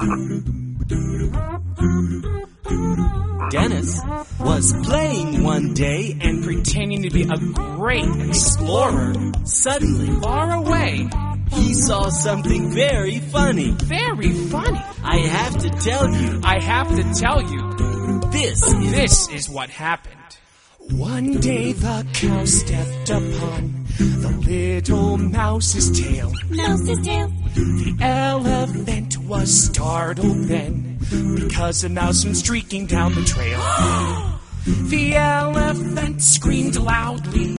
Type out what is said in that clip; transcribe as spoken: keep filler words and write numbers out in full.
Dennis was playing one day and pretending to be a great explorer. Suddenly, Far away. he saw something very funny. Very funny. I have to tell you, I have to tell you, this is... this is what happened. One day the cow stepped upon the little mouse's tail. Mouse's tail. The elephant was startled then, because a mouse went streaking down the trail. The elephant screamed loudly.